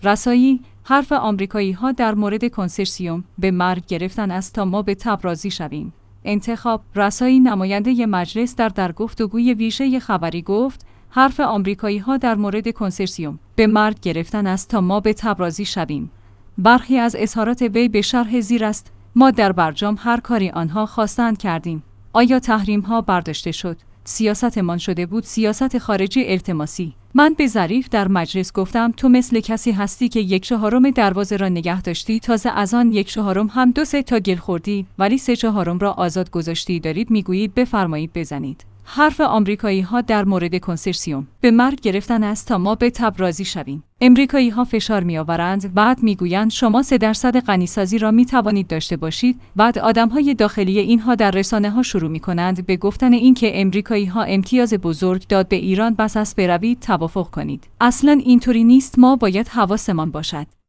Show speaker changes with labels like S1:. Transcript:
S1: رسایی، حرف آمریکایی‌ها در مورد کنسرسیوم به مرگ گرفتن است تا ما به تب راضی شویم. انتخاب. رسایی نماینده مجلس در گفتگوی ویژه خبری گفت حرف آمریکایی‌ها در مورد کنسرسیوم به مرگ گرفتن است تا ما به تب راضی شویم. برخی از اظهارات وی به شرح زیر است: ما در برجام هر کاری آنها خواستند کردیم. آیا تحریم‌ها برداشته شد؟ سیاستمان شده بود سیاست خارجی التماسی. من به ظریف در مجلس گفتم تو مثل کسی هستی که 1/4 دروازه را نگه داشتی، تازه از آن 1/4 هم 2-3 تا گل خوردی، ولی 3/4 را آزاد گذاشتی. دارید میگویید بفرمایید بزنید. حرف آمریکایی‌ها در مورد کنسرسیوم به مرگ گرفتن است تا ما به تب راضی شویم. امریکایی‌ها فشار می‌آورند، بعد می‌گویند شما 3% غنیسازی را می‌توانید داشته باشید. بعد آدم‌های داخلی اینها در رسانه‌ها شروع می‌کنند به گفتن اینکه امریکایی‌ها امتیاز بزرگ داد به ایران، بس است بروید توافق کنید. اصلاً اینطوری نیست. ما باید حواسمان باشد.